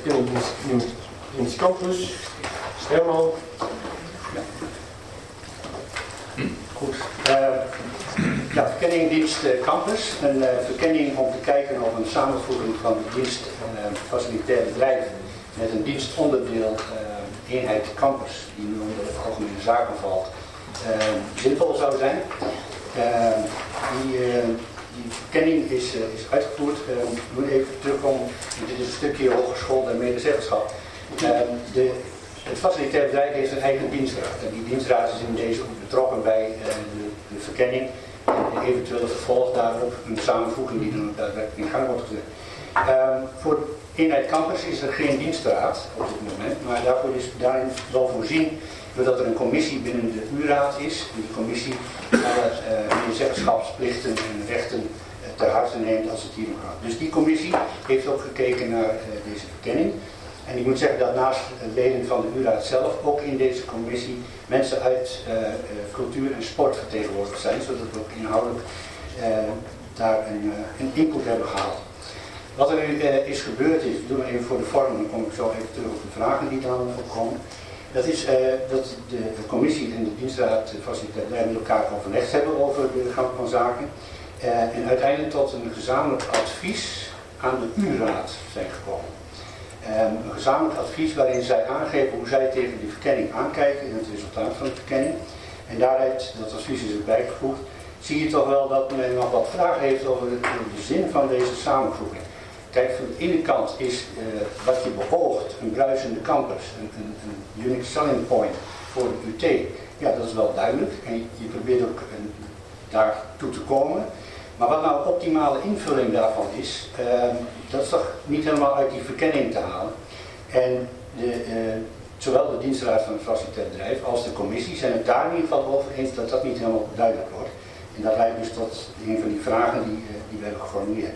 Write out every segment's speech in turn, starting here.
verkenningdienst campus. Herman. Ja. Goed. Verkenningdienst campus. Een verkenning om te kijken of een samenvoeging van de dienst facilitair bedrijf met een dienstonderdeel eenheid campus, die nu onder de algemene zaken valt, zinvol zou zijn. Die verkenning is uitgevoerd. Ik moet even terugkomen. Dit is een stukje hogeschool en medezeggenschap. Het facilitair bedrijf heeft een eigen dienstraad. En die dienstraad is in deze ook betrokken bij de verkenning en de eventuele vervolg daarop, een samenvoeging die dan daadwerkelijk in gang wordt gezet. Voor eenheid campus is er geen dienstraad op dit moment, maar daarvoor is daarin wel voorzien doordat er een commissie binnen de U-raad is. Die commissie alle medezeggenschapsplichten en rechten ter harte neemt als het hier om gaat. Dus die commissie heeft ook gekeken naar deze verkenning. En ik moet zeggen dat naast leden van de U-raad zelf ook in deze commissie mensen uit cultuur en sport vertegenwoordigd zijn, zodat we ook inhoudelijk daar een input hebben gehaald. Wat er nu is gebeurd is, ik doe maar even voor de vorm, dan kom ik zo even terug op de vragen die dan opkomen. Dat is dat de commissie en de dienstraad facilitair met elkaar overlegd hebben over de gang van zaken. En uiteindelijk tot een gezamenlijk advies aan de U-raad zijn gekomen. Een gezamenlijk advies waarin zij aangeven hoe zij tegen die verkenning aankijken en het resultaat van de verkenning. En daaruit, dat advies is erbij gevoegd, zie je toch wel dat men nog wat vragen heeft over de zin van deze samenvoeging. Kijk, van de ene kant is wat je beoogt, een bruisende campus, een unique selling point voor de UT. Ja, dat is wel duidelijk en je probeert ook daar toe te komen. Maar wat nou de optimale invulling daarvan is, dat is toch niet helemaal uit die verkenning te halen. En zowel de dienstraad van het facilitair bedrijf als de commissie zijn het daar in ieder geval over eens dat dat niet helemaal duidelijk wordt. En dat leidt dus tot een van die vragen die we hebben geformuleerd.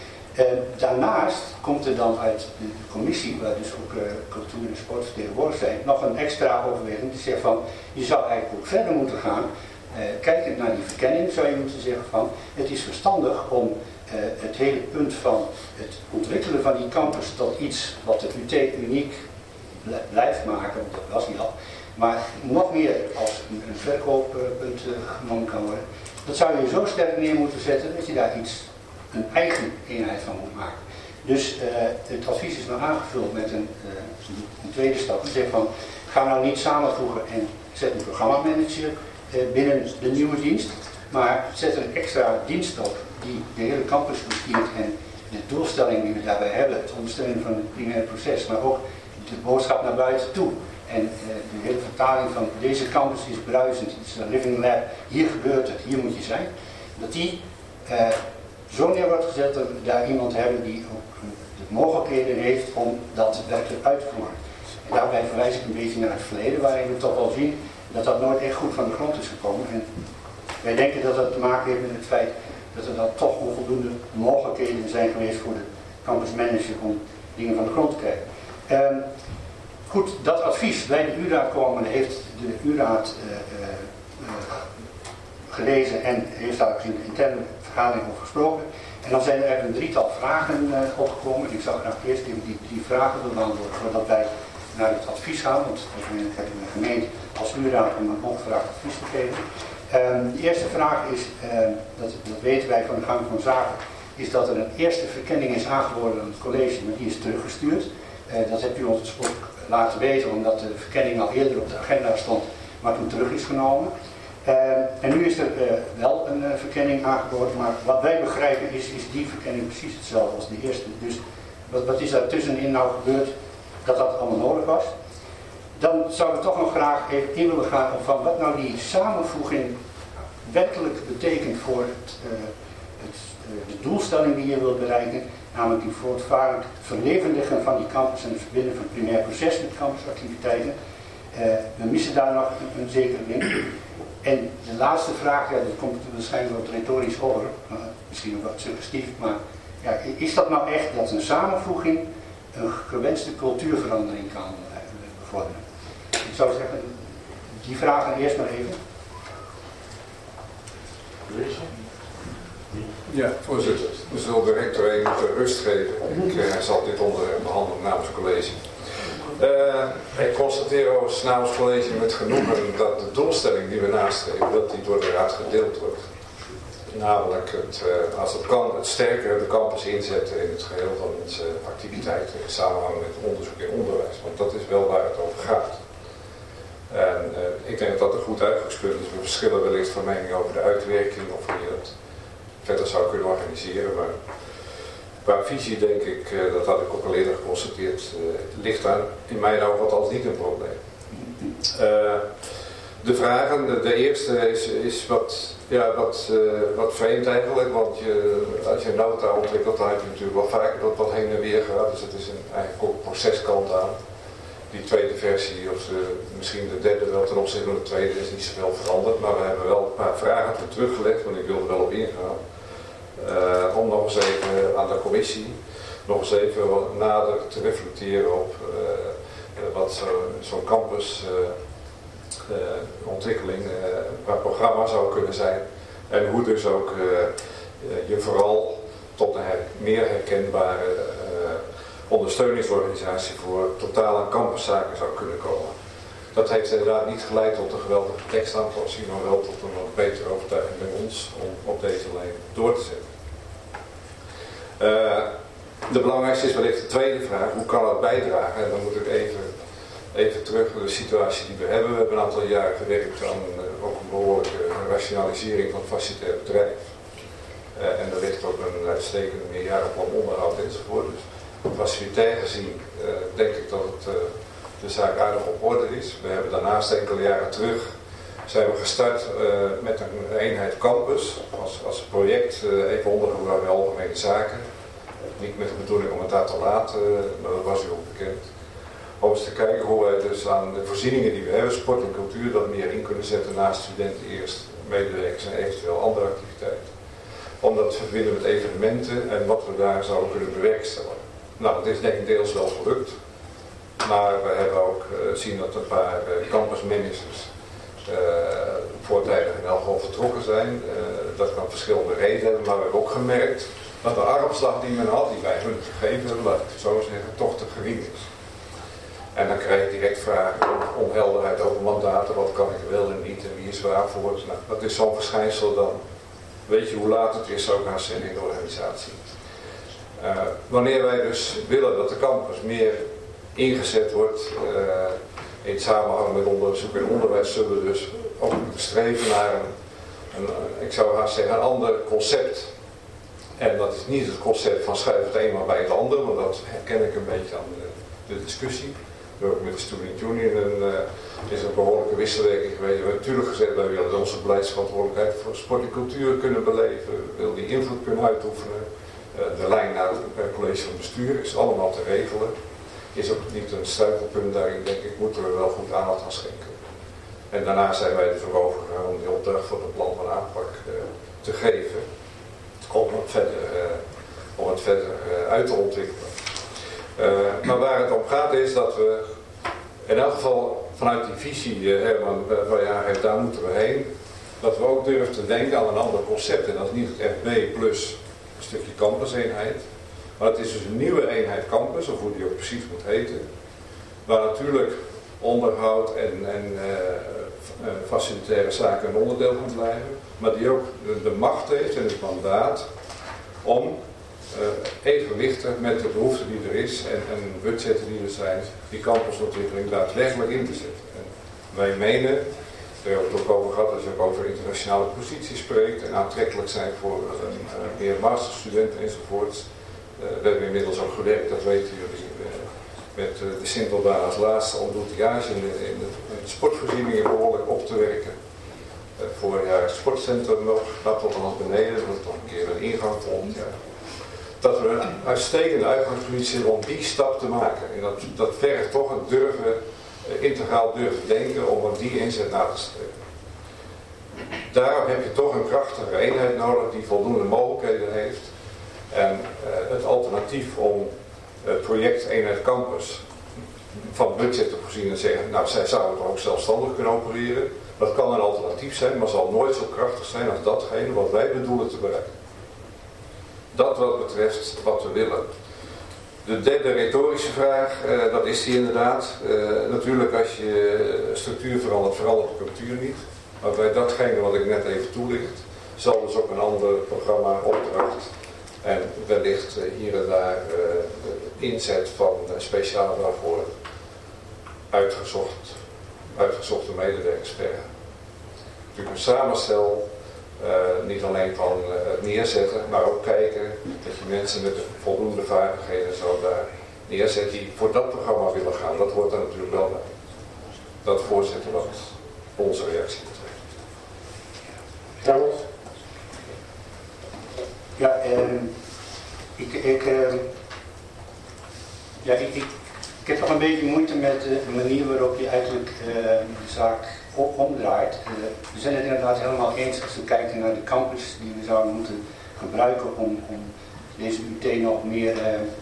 Daarnaast komt er dan uit de commissie, waar dus ook cultuur en sport vertegenwoordigd zijn, nog een extra overweging die zegt van, je zou eigenlijk ook verder moeten gaan. Kijkend naar die verkenning zou je moeten zeggen van, het is verstandig om het hele punt van het ontwikkelen van die campus tot iets wat de UT uniek blijft maken, want dat was niet al, maar nog meer als een verkooppunt genomen kan worden. Dat zou je zo sterk neer moeten zetten dat je daar een eigen eenheid van moet maken. Dus het advies is nog aangevuld met een tweede stap. Die zegt van, ga nou niet samenvoegen en zet een programmamanager binnen de nieuwe dienst, maar zet een extra dienst op die de hele campus bestuurt en de doelstelling die we daarbij hebben, het ondersteunen van het primaire proces, maar ook de boodschap naar buiten toe. En de hele vertaling van deze campus is bruisend, het is een living lab, hier gebeurt het, hier moet je zijn. Dat die zo neer wordt gezet dat we daar iemand hebben die ook de mogelijkheden heeft om dat werkelijk uit te voeren. En daarbij verwijs ik een beetje naar het verleden, waarin we toch wel zien dat dat nooit echt goed van de grond is gekomen. En wij denken dat dat te maken heeft met het feit dat er dan toch onvoldoende mogelijkheden zijn geweest voor de campusmanager om dingen van de grond te krijgen. Goed, dat advies bij de U-raad komen heeft de U-raad gelezen en heeft daar in de interne vergadering over gesproken. En dan zijn er een drietal vragen opgekomen. Ik zou graag eerst even die drie vragen willen beantwoorden voordat wij naar het advies gaan. Want ik heb een gemeente als U-raad om een ongevraagd advies te geven. De eerste vraag is, dat weten wij van de gang van zaken, is dat er een eerste verkenning is aangeboden aan het college, maar die is teruggestuurd. Dat hebt u ons ook laten weten, omdat de verkenning al eerder op de agenda stond, maar toen terug is genomen. En nu is er wel een verkenning aangeboden, maar wat wij begrijpen is die verkenning precies hetzelfde als de eerste. Dus wat is daar tussenin nou gebeurd dat dat allemaal nodig was? Dan zouden we toch nog graag even in willen gaan op van wat nou die samenvoeging werkelijk betekent voor de doelstelling die je wilt bereiken, namelijk die voortvarend verlevendigen van die campus en het verbinden van het primair proces met campusactiviteiten. We missen daar nog een zekere link. En de laatste vraag, ja, dat komt waarschijnlijk wat retorisch over, misschien ook wat suggestief, maar ja, is dat nou echt dat een samenvoeging een gewenste cultuurverandering kan bevorderen? Ik zou zeggen, die vragen eerst maar even. Ja, voorzitter. We zullen de rector even rust geven. Hij zal dit onderwerp behandelen namens het college. Ik constateer overigens namens het college met genoegen dat de doelstelling die we nastreven, dat die door de raad gedeeld wordt. Namelijk, als het kan, het sterker de campus inzetten in het geheel van onze activiteiten in samenhang met onderzoek en onderwijs. Want dat is wel waar het over gaat. En ik denk dat dat er goed uitgesput is. We verschillen wellicht van mening over de uitwerking of hoe je dat verder zou kunnen organiseren. Maar qua visie denk ik, dat had ik ook al eerder geconstateerd, ligt daar in mijn ogen althans niet een probleem. De vragen, de eerste is wat vreemd eigenlijk, want als je een nota ontwikkelt, dan heb je natuurlijk wel vaak wat heen en weer gaat. Dus het is eigenlijk ook een proceskant aan. Die tweede versie, of misschien de derde wel ten opzichte van de tweede, is niet zoveel veranderd. Maar we hebben wel een paar vragen teruggelegd, want ik wil er wel op ingaan. Om nog eens even aan de commissie, nog eens even wat nader te reflecteren op wat zo'n campus ontwikkeling qua programma zou kunnen zijn. En hoe dus ook je vooral tot een meer herkenbare ondersteuningsorganisatie voor totale campuszaken zou kunnen komen. Dat heeft inderdaad niet geleid tot een geweldige tekstaanpassing, maar wel tot een wat betere overtuiging bij ons om op deze lijn door te zetten. De belangrijkste is wellicht de tweede vraag, hoe kan dat bijdragen? En dan moet ik even terug naar de situatie die we hebben. We hebben een aantal jaren gewerkt aan ook een behoorlijke rationalisering van het facilitair bedrijf. En er ligt ook een uitstekende meerjarenplan onderhoud enzovoort. Dus facilitair gezien denk ik dat de zaak aardig op orde is. We hebben daarnaast enkele jaren terug zijn we gestart met een eenheid campus als project, even ondergebracht bij algemene zaken. Niet met de bedoeling om het daar te laten, maar dat was u ook bekend. Om eens te kijken hoe wij dus aan de voorzieningen die we hebben, sport en cultuur, dat meer in kunnen zetten naast studenten eerst, medewerkers en eventueel andere activiteiten. Om dat te verbinden met evenementen en wat we daar zouden kunnen bewerkstelligen. Nou, dat is denk ik deels wel gelukt. Maar we hebben ook zien dat een paar campusmanagers voortijdig in elk geval vertrokken zijn. Dat kan verschillende redenen hebben, maar we hebben ook gemerkt dat de armslag die men had, die wij hun gegeven hebben, laat ik het zo zeggen, toch te gering is. En dan krijg je direct vragen om onhelderheid over mandaten, wat kan ik wel en niet en wie is waarvoor. Nou, dat is zo'n verschijnsel, dan weet je hoe laat het is, ook aan in de organisatie. Wanneer wij dus willen dat de campus meer ingezet wordt in samenhang met onderzoek en onderwijs, zullen we dus ook moeten streven naar ik zou haast zeggen, een ander concept. En dat is niet het concept van schuif het een maar bij het ander, want dat herken ik een beetje aan de discussie. Ook met de Student Union is een behoorlijke wisselwerking geweest. We hebben natuurlijk gezegd, wij willen onze beleidsverantwoordelijkheid voor sport en cultuur kunnen beleven. We willen die invloed kunnen uitoefenen. De lijn naar het college van bestuur is allemaal te regelen. Is ook niet een struikelpunt daarin, denk ik, moeten we wel goed aandacht aan schenken. En daarna zijn wij dus ook overgegaan om die opdracht voor het plan van aanpak te geven. Om het verder uit te ontwikkelen. Maar waar het om gaat is dat we in elk geval vanuit die visie, Herman, daar moeten we heen. Dat we ook durven te denken aan een ander concept. En dat is niet het FB plus een stukje campuseenheid. Maar het is dus een nieuwe eenheid campus, of hoe die ook precies moet heten. Waar natuurlijk onderhoud en facilitaire zaken een onderdeel van blijven. Maar die ook de macht heeft en het mandaat om evenwichtig met de behoeften die er is en budgetten die er zijn, die campusontwikkeling daadwerkelijk in te zetten. En wij menen, daar hebben we het ook over gehad, als je ook over internationale posities spreekt en aantrekkelijk zijn voor meer masterstudenten enzovoorts. We hebben inmiddels ook gewerkt, dat weten jullie, met de Sintelbaan als laatste om doeltigage in de sportvoorzieningen behoorlijk op te werken. Vorig jaar het sportcentrum nog, dat tot aan beneden, dat het nog een keer een ingang volgend jaar. Dat we een uitstekende uitgangspositie hebben om die stap te maken. En dat vergt toch een integraal durven denken om die inzet na te streven. Daarom heb je toch een krachtige eenheid nodig die voldoende mogelijkheden heeft. En het alternatief om het project Eenheid Campus van budget te voorzien en zeggen, nou zij zouden toch ook zelfstandig kunnen opereren. Dat kan een alternatief zijn, maar zal nooit zo krachtig zijn als datgene wat wij bedoelen te bereiken. dat wat betreft wat we willen. De derde retorische vraag, dat is die inderdaad. Natuurlijk als je structuur verandert, verandert de cultuur niet. Maar bij datgene wat ik net even toelicht, zal dus ook een ander programma, opdracht en wellicht hier en daar inzet van speciaal daarvoor uitgezochte medewerkers vergen. Natuurlijk een samenstel, niet alleen van het neerzetten, maar ook kijken dat je mensen met voldoende vaardigheden zo daar neerzet die voor dat programma willen gaan. Dat hoort er natuurlijk wel bij. Dat voorzitter wat onze reactie betreft. Trouwens? Ja, ik heb toch een beetje moeite met de manier waarop je eigenlijk de zaak omdraait. We zijn het inderdaad helemaal eens als we kijken naar de campus die we zouden moeten gebruiken om deze UT nog meer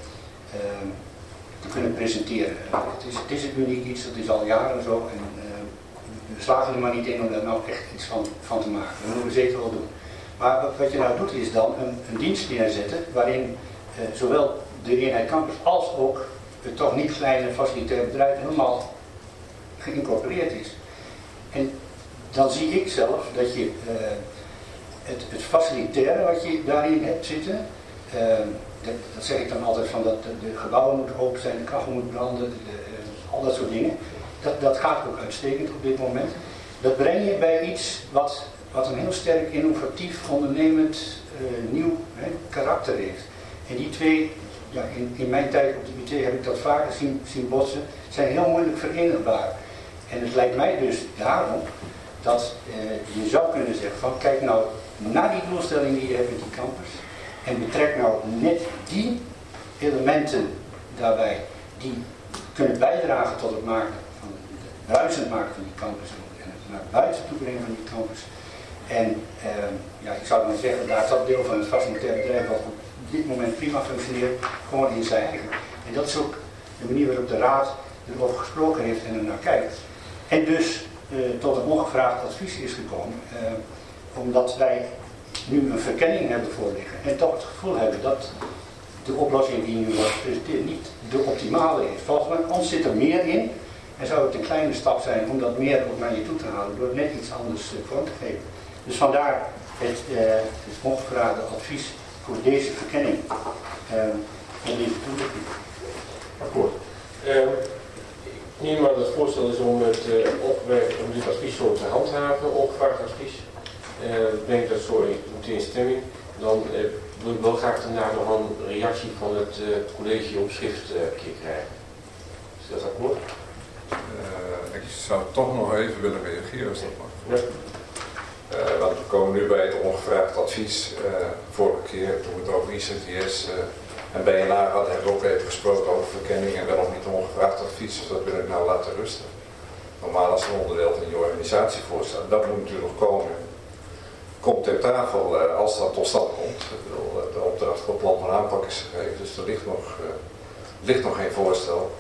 te kunnen presenteren. Het is een uniek iets, dat is al jaren zo en we slagen er maar niet in om daar nou echt iets van te maken. Dat moeten we zeker wel doen. Maar wat je nou doet is dan een dienst neerzetten waarin zowel de eenheid campus als ook het toch niet kleine facilitair bedrijf helemaal geïncorporeerd is. En dan zie ik zelf dat je het facilitaire wat je daarin hebt zitten, dat zeg ik dan altijd van dat de gebouwen moeten open zijn, de kachel moet branden, al dat soort dingen. Dat gaat ook uitstekend op dit moment. Dat breng je bij iets wat een heel sterk innovatief, ondernemend, nieuw karakter heeft. En die twee, ja, in mijn tijd op de UT heb ik dat vaker zien botsen, zijn heel moeilijk verenigbaar. En het lijkt mij dus daarom dat je zou kunnen zeggen van kijk nou naar die doelstelling die je hebt met die campus en betrek nou net die elementen daarbij die kunnen bijdragen tot het maken van het bruisend maken van die campus en het naar buiten toe brengen van die campus. En ja, ik zou dan zeggen, daar is dat deel van het facilitair bedrijf wat op dit moment prima functioneert, gewoon in zijn eigen. En dat is ook de manier waarop de Raad erover gesproken heeft en er naar kijkt. En dus tot een ongevraagd advies is gekomen, omdat wij nu een verkenning hebben voorliggen en toch het gevoel hebben dat de oplossing die nu wordt gepresenteerd niet de optimale is. Volgens mij, ons zit er meer in en zou het een kleine stap zijn om dat meer ook naar je toe te halen door net iets anders vorm te geven. Dus vandaar het ongevraagde advies voor deze verkenning en deze toelichting. Akkoord. Ik neem maar dat het voorstel is om om dit advies zo te handhaven, ongevraagd advies. Ik denk dat zo meteen stemming. Dan wil ik wel graag daarna nog een reactie van het college op schrift krijgen. Is dat akkoord? Ik zou toch nog even willen reageren als dat mag. Ja. Want we komen nu bij het ongevraagd advies. Vorige keer toen we het over ICTS en BNA hadden, hebben we ook even gesproken over verkenning en wel of niet ongevraagd advies. Dus dat wil ik nou laten rusten. Normaal is het een onderdeel van je organisatievoorstel. Dat moet natuurlijk nog komen. Komt ter tafel als dat tot stand komt. De opdracht voor het plan van aanpak is gegeven, dus er ligt nog geen voorstel.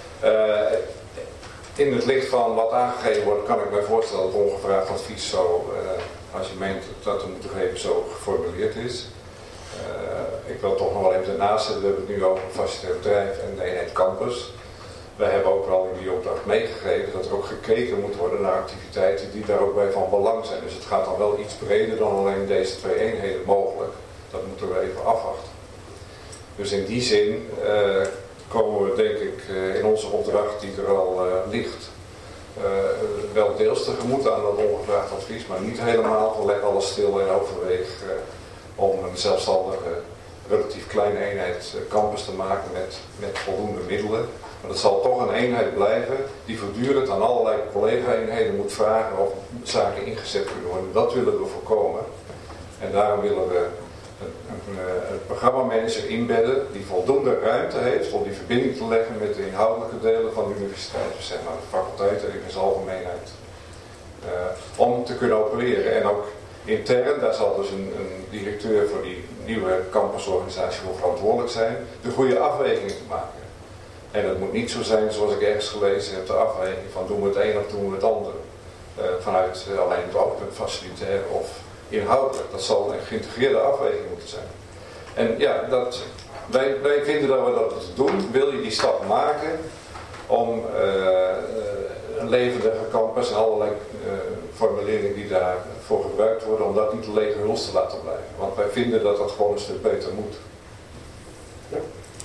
In het licht van wat aangegeven wordt, kan ik mij voorstellen dat ongevraagd advies zo, als je meent dat te moeten geven, zo geformuleerd is. Ik wil toch nog wel even ernaast zetten, we hebben het nu over een facilitair bedrijf en de eenheid campus. Wij hebben ook wel in die opdracht meegegeven dat er ook gekeken moet worden naar activiteiten die daar ook bij van belang zijn. Dus het gaat dan wel iets breder dan alleen deze twee eenheden mogelijk. Dat moeten we even afwachten. Dus in die zin komen we denk ik in onze opdracht die er al ligt wel deels tegemoet aan dat ongevraagd advies, maar niet helemaal. We leggen alles stil en overweeg om een zelfstandige, relatief kleine eenheid campus te maken met voldoende middelen. Maar het zal toch een eenheid blijven die voortdurend aan allerlei collega-eenheden moet vragen of zaken ingezet kunnen worden. Dat willen we voorkomen. En daarom willen we een programmamanager inbedden die voldoende ruimte heeft om die verbinding te leggen met de inhoudelijke delen van de universiteit, dus zeg maar de faculteiten in zijn algemeenheid. Om te kunnen opereren. En ook intern, daar zal dus een directeur voor die nieuwe campusorganisatie voor verantwoordelijk zijn, de goede afwegingen te maken. En het moet niet zo zijn zoals ik ergens gelezen heb, de afweging van doen we het een of doen we het ander. Vanuit alleen het oogpunt facilitair of inhoudelijk. Dat zal een geïntegreerde afweging moeten zijn. En ja, wij vinden dat we dat moeten doen. Wil je die stap maken om een levendige campus en allerlei formuleringen die daarvoor gebruikt worden, om dat niet een lege huls te laten blijven. Want wij vinden dat dat gewoon een stuk beter moet. Ja.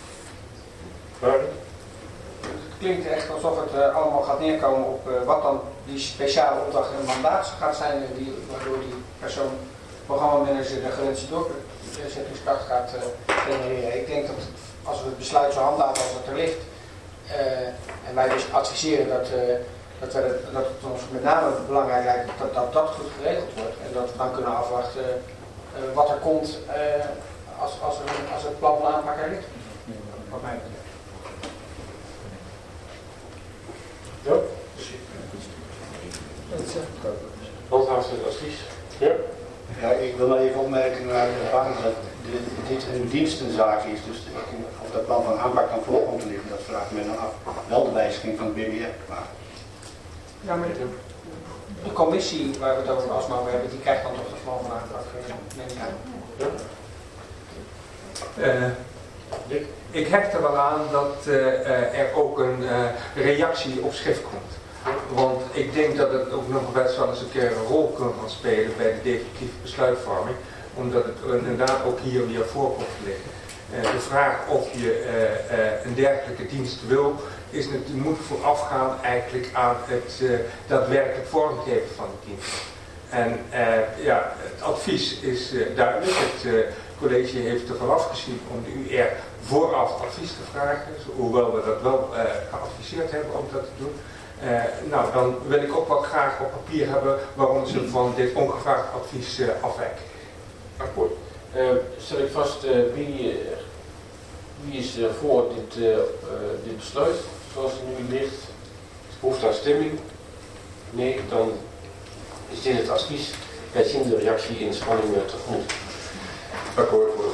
Het klinkt echt alsof het allemaal gaat neerkomen op wat dan die speciale opdracht en mandaat gaat zijn, waardoor die persoon, programmamanager, de gewenste doorzettingskracht gaat genereren. Ik denk dat als we het besluit zo handhaven als het er ligt, en wij dus adviseren dat het ons met name belangrijk lijkt dat goed geregeld wordt en dat we dan kunnen afwachten wat er komt als het plan van aanpak er ligt. Wat mij betreft. Ja? Handhaafd het advies? Ja? Ja, ik wil maar even opmerken naar de basis dat dit een dienstenzaak is. Dus of dat plan van aanpak dan voor komt te liggen, dat vraagt men dan af. Wel de wijziging van het BBR. Maar... Ja, maar de commissie waar we het over alsmaar over hebben, die krijgt dan toch het plan van aanpak. Ik hecht er wel aan dat er ook een reactie op schrift komt. Want ik denk dat het ook nog best wel eens een keer een rol kan gaan spelen bij de definitieve besluitvorming. Omdat het inderdaad ook hier weer voor komt te liggen. De vraag of je een dergelijke dienst wil, moet voorafgaan eigenlijk aan het daadwerkelijk vormgeven van de dienst. En het advies is duidelijk. Het college heeft ervan afgezien om de UR vooraf advies te vragen, hoewel we dat wel geadviseerd hebben om dat te doen. Dan wil ik ook wel graag op papier hebben waarom ze van dit ongevraagd advies afwijken. Akkoord. Stel ik vast, wie is voor dit besluit zoals het nu ligt? Behoefte aan stemming? Nee, dan is dit het advies. Wij zien de reactie in spanning tegemoet. Akkoord.